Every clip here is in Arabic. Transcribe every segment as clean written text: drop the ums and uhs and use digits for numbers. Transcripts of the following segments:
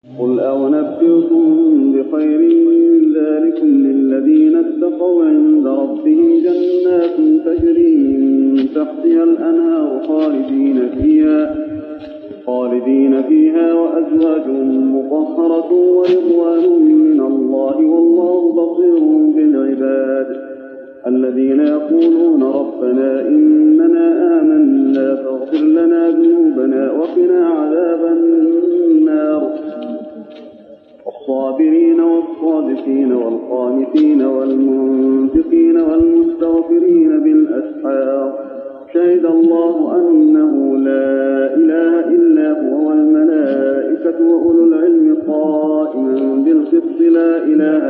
قل أنبئكم بخير من ذلكم للذين اتقوا عند ربهم جنات تجري من تحتها الأنهار خالدين فيها وأزواج مطهرة ورضوان من الله والله بصير بالعباد. الذين يقولون ربنا إننا آمنا فاغفر لنا ذنوبنا وقنا عذاب النار. الصابرين والصادقين والقانتين والمنفقين والمستغفرين بالأسحار. شهد الله أنه لا إله إلا هو والملائكة وأولو العلم قائما بالقسط. لا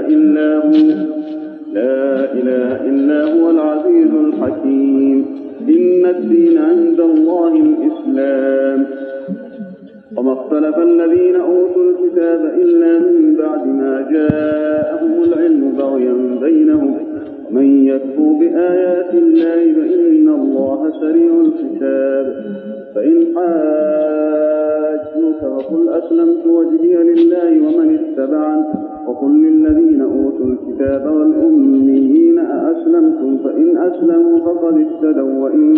إله إلا هو العزيز الحكيم. إن الدين عند الله الإسلام. وما اختلف الذين أوتوا الكتاب إلا من بعد ما جاءهم العلم بغيا بينهم. ومن يكفر بآيات الله فإن الله سريع الحساب. فإن حاجوك فقل أسلمت وجهي لله ومن اتبعني وقل للذين أوتوا الكتاب والأميين أأسلمتم فإن أسلموا فقد اهتدوا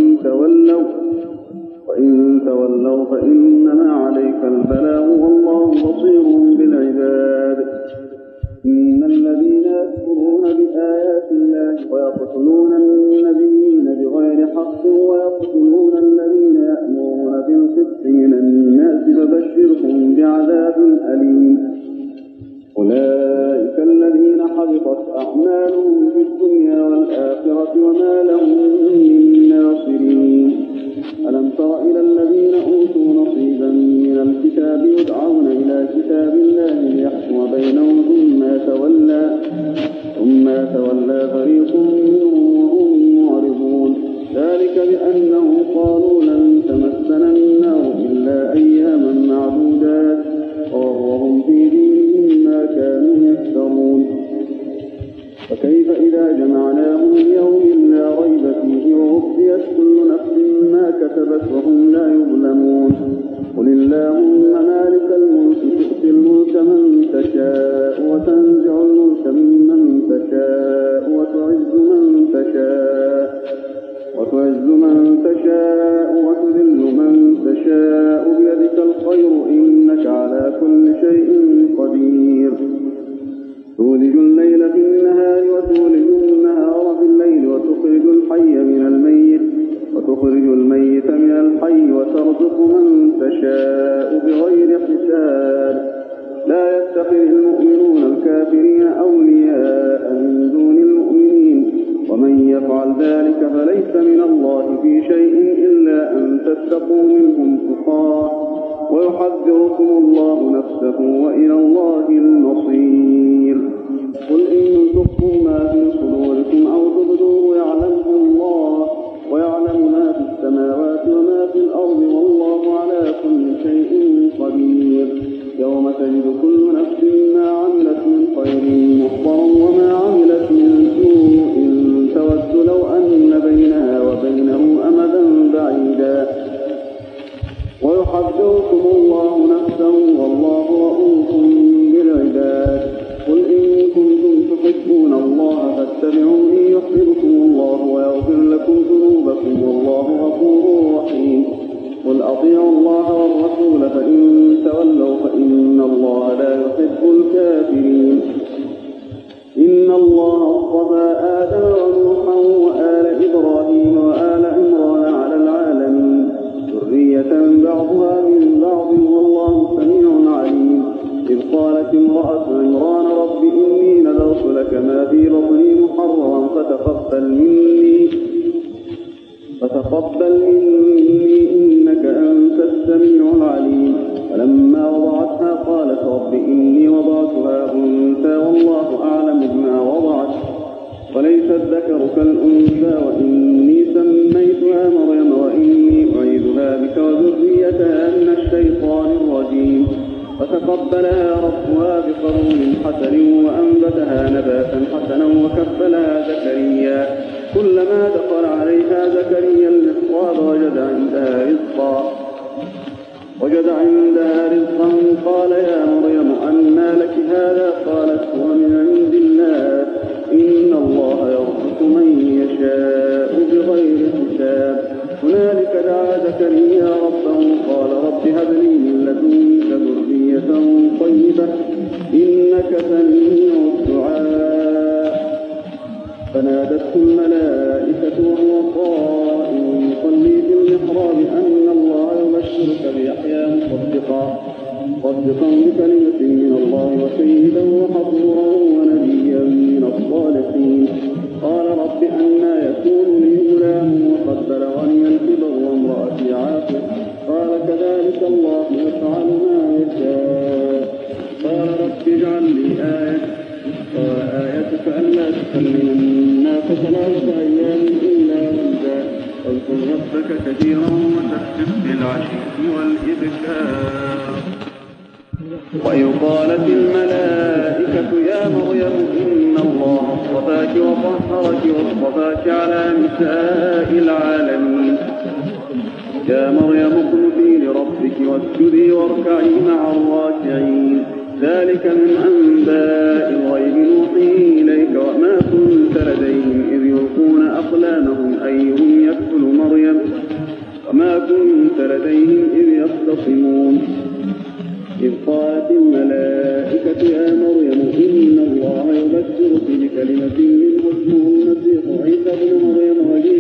وإن تولوا فإنما عليك البلاغ والله بصير بالعباد. إن الذين يكفرون بآيات الله ويقتلون النبيين بغير حق ويقتلون الذين يأمرون بالقسط من الناس فبشرهم بعذاب أليم. أولئك الذين حبطت أعمالهم في الدنيا والآخرة وما لهم من ناصرين. ألم تر إلى الذين أوتوا نصيبا من الكتاب يدعون إلى كتاب الله ليحكم بينهم ثم تولى فريق منهم وهم معرضون. ذلك بأنهم قالوا لن تمسنا النار إلا أياما معدودات وغرهم في دينهم ما كانوا يفترون. فكيف إذا جمعناهم ليوم لا ريب فيه ووفيت كل نفس ما كسبت وهم لا يظلمون. قل اللهم مالك الملك تؤتي الملك من تشاء وتنزع الملك ممن تشاء وتعز من تشاء وتذل من تشاء بيدك الخير إنك على كل شيء قدير. تولج الليل في النهار وتولج النهار في الليل وتخرج الميت من الحي وترزق من تشاء بغير حساب. لا يتخذ المؤمنون الكافرين أولياء من دون المؤمنين ومن يفعل ذلك فليس من الله في شيء إلا أن تتقوا منهم تقاه ويحذركم الله نفسه وإلى الله المصير. قل إن تخفوا ما في صدوركم أو تبدوه يعلمه الله ويعلم ما في السماوات وما في الأرض والله على كل شيء قدير. يوم تجد كل نفس ما عملت من خير محضرا وما عملت من سوء تود لو أن بينها وبينه أمدا بعيدا ويحذركم الله نفسه والله رؤوف بالعباد. قل إن كنتم تحبون الله فاتبعوني يحببكم الله ويغفر لكم ذنوبكم والله غفور رحيم. قل أطيعوا الله والرسول فإن تولوا فإن الله لا يحب الكافرين. إن الله اصطفى آدم ونوحا وآل إبراهيم وآل عمران على العالمين ذرية بعضها من بعض والله سميع عليم. إذ قالت امرأة عمران رب إني نذرت لك ما في بطني محررا فتقبل مني إنك أنت السميع العليم. فلما وضعتها قالت رب إني وضعتها أنثى والله أعلم بما وضعت وليس الذكر كالأنثى وإني سميتها مريم وإني أعيذها بك وذريتها من الشيطان الرجيم. فتقبلها ربها بقبول حسن وأنبتها نباتا حسنا وكفلها زكريا. كلما دخل عليها زكريا المحراب وجد عندها رزقا قال يا مريم إنك سميع الدعاء. فنادته الملائكة وهو قائم يصلي في المحراب أن الله يبشرك بيحيى مصدقا بكلمة من الله وسيدا وحصورا ونبيا من الصالحين. قال رب أنى يكون لي غلام وقد بلغني الكبر وامرأتي عاقر. قال كذلك الله يفعل ما يشاء. قال رب اجعل لي آية. قال آيتك ألا تكلم الناس 3 أيام إلا رمزا واذكر ربك كثيرا وسبح بالعشي والإبكار. وإذ قالت الملائكة يا مريم إن الله اصطفاك وطهرك واصطفاك على نساء العالمين. يا مريم اقنتي لربك واسجدي واركعي مع الراكعين. ذلك من أنباء الغيب نوحيه إليك وما كنت لديهم إذ يلقون أقلامهم أيهم يكفل مريم وما كنت لديهم إذ يختصمون. إذ قالت الملائكة يا مريم إن الله يبشرك بكلمة منه اسمه المسيح عيسى ابن مريم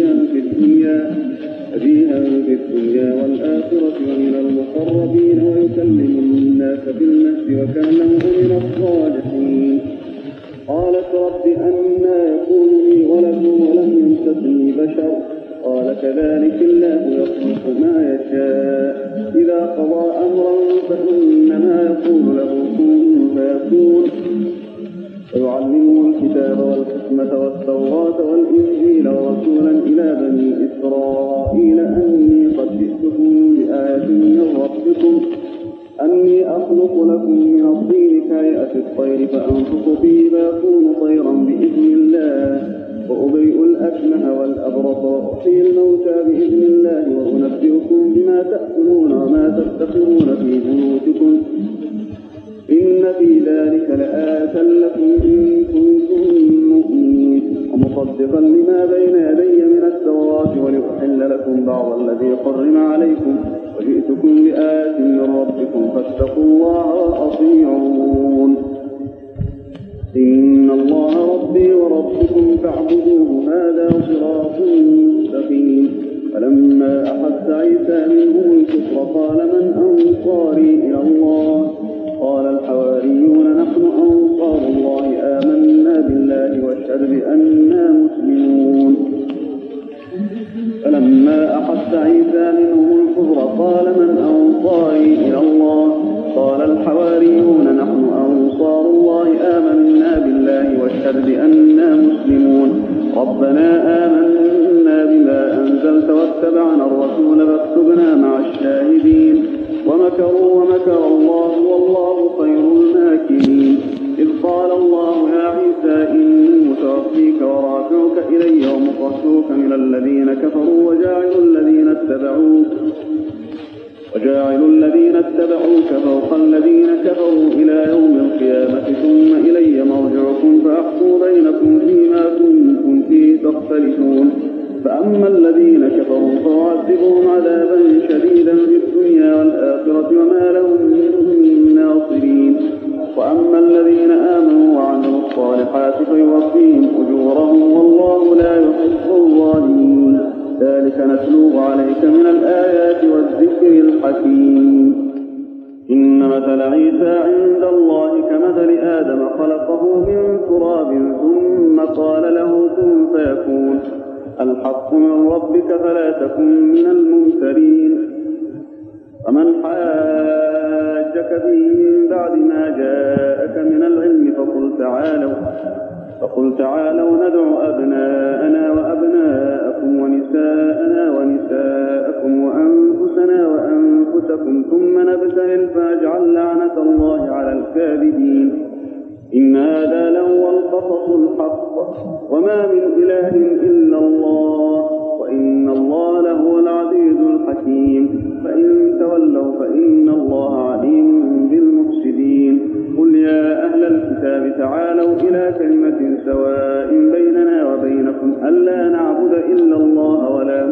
وجيها في الدنيا والآخرة ومن المقربين ويكلم الناس في المهد وكهلا من الصالحين. قالت رب أنى يكون لي ولد ولم يمسسني بشر. قال كذلك الله يخلق ما يشاء. إذا قضى أمرا فإنما يقول له كن فيكون. ويعلمه الكتاب والحكمة والتوراة والإنجيل ورسولا إلى بني إسرائيل أني قد جئتكم بآية من ربكم أني أخلق لكم من الطين كهيئة الطير فأنفخ فيه فيكون طيرا بإذن الله وأبرئ الأكمه والأبرص وأحيي الموتى بإذن الله وأنبئكم بما تأكلون وما تدخرون في بيوتكم إن في ذلك لآية لكم إن كنتم مؤمنين. ومصدقا لما بين يدي من التوراة ولأحل لكم بعض الذي حرم عليكم وجئتكم بآية من ربكم فاتقوا الله وأطيعون. إن الله ربي وربكم فاعبدوه هذا صراط مستقيم. فلما أحس عيسى منهم الكفر قال من أنصاري إلى الله؟ قال الحواريون نحن أنصار الله آمنا بالله واشهد بأننا مسلمون. فلما أحس عيسى منهم الكفر قال من أنصاري إلى الله؟ قال الحواريون نحن أنصار الله آمنا بالله واشهد بأننا مسلمون. ربنا آمنا بما أنزلت واتبعنا الرسول فاكتبنا مع الشاهدين. ومكروا ومكر الله والله خير الماكرين. إذ قال الله يا عيسى إني متوفيك ورافعك إلي ومطهرك من الذين كفروا وجاعل الذين اتبعوك فوق الذين كفروا إلى يوم القيامة ثم إلي مرجعكم فأحكم بينكم فيما كنتم فيه تختلفون. فأما الذين كفروا فأعذبهم عذابا شديدا في الدنيا والآخرة وما لهم من ناصرين. وأما الذين آمنوا وعملوا الصالحات فيوفيهم أجورهم والله لا يحب الظالمين. ذلك نتلوه عليك من الآيات والذكر الحكيم. إن مثل عيسى عند الله كمثل آدم خلقه من تراب ثم قال له كن فيكون. الحق من ربك فلا تكن من الممترين. ومن حاجك فيه من بعد ما جاءك من العلم فقل تعالوا ندع أبناءنا وأبناءكم ونساءنا ونساءكم وأنفسنا وأنفسكم ثم نبتهل فنجعل لعنة الله على الكاذبين. إن هذا لهو القصص الحق وما من إله إلا الله وإن الله لهو العزيز الحكيم. فإن تولوا فإن الله عليم بالمفسدين. قل يا أهل الكتاب تعالوا إلى كلمة سواء بيننا وبينكم ألا نعبد إلا الله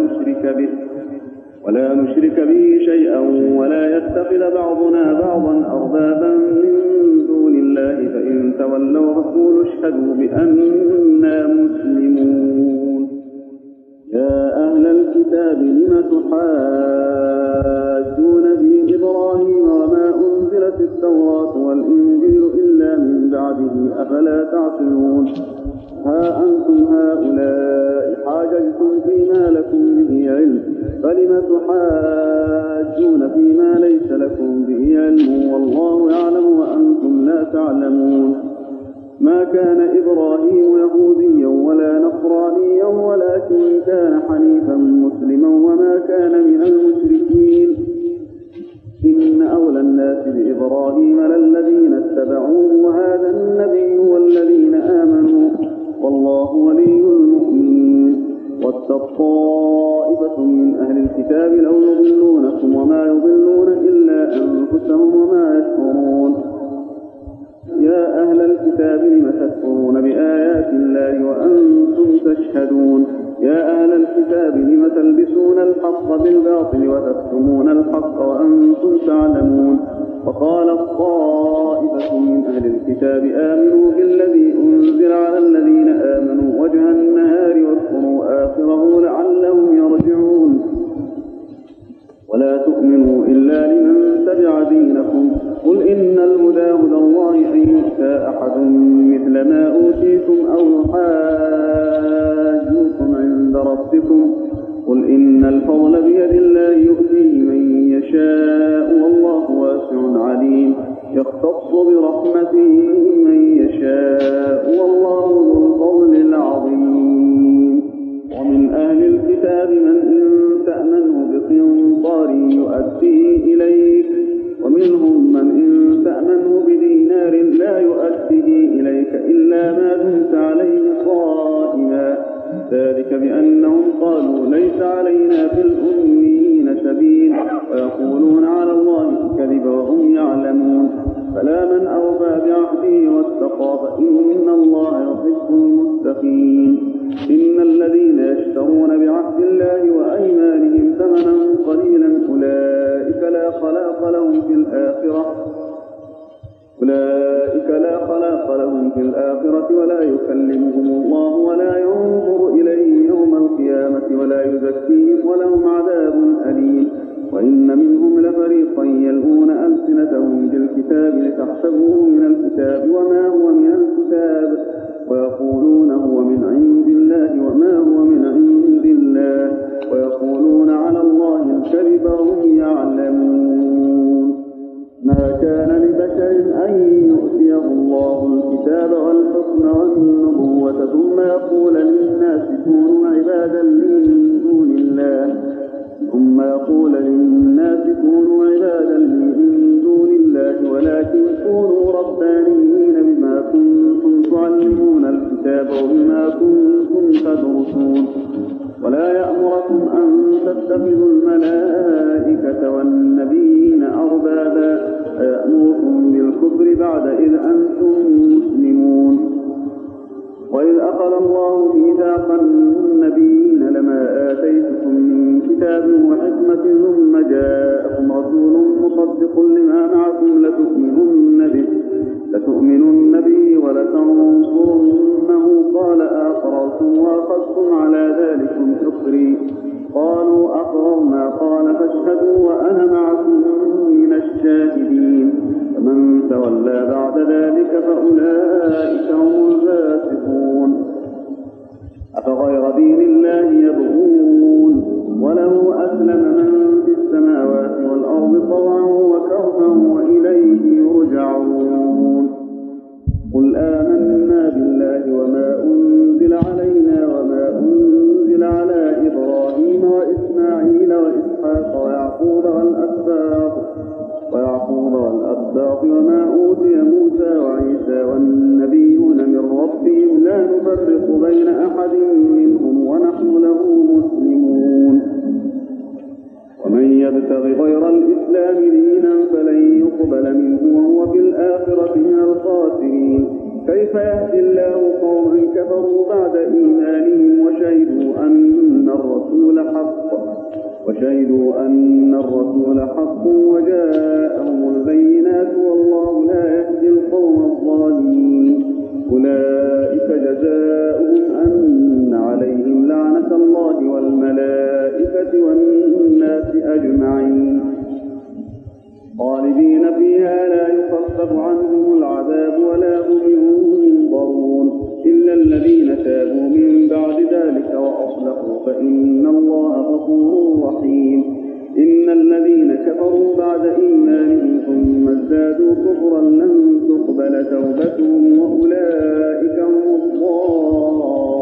ولا نشرك به شيئا ولا يتخذ بعضنا بعضا أربابا من دون الله فإن تولوا فقولوا اشهدوا بأننا مسلمون. يا أهل الكتاب لم تحاجون في إبراهيم وما أنزلت التوراة والإنجيل إلا من بعده أفلا تعقلون. ها أنتم هؤلاء حاججتم فيما لكم به علم فلم تحاجون فيما ليس لكم به علم والله يعلم وأنتم لا تعلمون. ما كان إبراهيم يهوديا ولا نصرانيا ولكن كان حنيفا مسلما وما كان من المشركين. إن أولى الناس بإبراهيم للذين اتبعوه وهذا النبي والذين آمنوا والله ولي المؤمنين. ود طائفة من أهل الكتاب لو يضلونكم وما يضلون إلا أنفسهم وما يشعرون. يا أهل الكتاب لم تكفرون بآيات الله وأنتم تشهدون. يا أهل الكتاب لم تلبسون الحق بالباطل وتكتمون الحق وأنتم تعلمون. وقال طائفة من أهل الكتاب آمنوا بالذي أنزل على الذين آمنوا وجه النهار واذكروا آخره لعلهم يرجعون. ولا تؤمنوا إلا لمن تبع دينكم قل إن الهدى هدى الله أن يؤتى أحد مثل ما أوتيتم أو يحاجوكم عند ربكم قل إن الفضل بيد الله يؤتيه من يشاء والله واسع عليم. يختص برحمته من يشاء والله ذو الفضل العظيم. ومن أهل الكتاب من إن تأمنه بقنطار يؤديه إليك ومنهم من إن تأمنه بدينار لا يؤديه إليك إلا ما دمت عليه قائما. ذلك بأنهم قالوا ليس علينا في الأميين سبيل ويقولون على الله الكذب وهم يعلمون. فلا من أوفى بعهده واتقى فإن الله يحب المتقين. إن الذين يشترون بعهد الله وأيمانهم ثمنا قليلا أولئك لا خلاق لهم في الآخرة ولا يكلمهم الله ولا ينظر إليهم يوم القيامة ولا يزكيهم ولهم عذاب أليم. وإن منهم لفريقا يلؤون ألسنتهم بالكتاب لتحسبوه من الكتاب وما هو من الكتاب ويقولون هو من عند الله وما هو من عند الله ويقولون على الله الكذب وهم يعلمون. ما كان لبشر أن يؤتيه الله الكتاب والحكم والنبوة ثم يقول للناس كونوا عبادا من دون الله ولكن كونوا ربانيين بما كنتم تعلمون الكتاب وبما كنتم تدرسون. ولا يأمركم أن تتخذوا الملائكة والنبيين أربابا أيأمركم بالكفر بعد إذ أنتم مسلمون. وإذ أخذ الله ميثاق النبيين لما آتيتكم من كتاب وحكمة ثم جاءكم رسول مصدق لما معكم لتؤمنن به ولتنصرنه قال أقررتم وأخذتم على ذلكم إصري قالوا أقررنا قال فاشهدوا وأنا معكم من الشاهدين. فمن تولى بعد ذلك فأولئك هم الفاسقون. أفغير دين الله يبغون وله أسلم من في السماوات والأرض طوعا وكرها وإليه يرجعون. قل آمنا بالله وما أنزل علينا وما أنزل على إبراهيم وإسماعيل وإسحاق ويعقوب والأسباط وما أوتي موسى وعيسى والنبيون من ربهم لا نفرق بين أحد منهم ونحن له مسلمون. ومن يبتغ غير الإسلام دينا فلن يقبل منه وهو في الآخرة من الخاسرين. كيف يهدي الله قوما كفروا بعد إيمانهم وشهدوا أن الرسول حق وجاءهم البينات والله لا يهدي القوم الظالمين. الذين كفروا بعد إيمانهم ثم ازدادوا كفرا لن تقبل توبتهم وأولئك هم الضالون.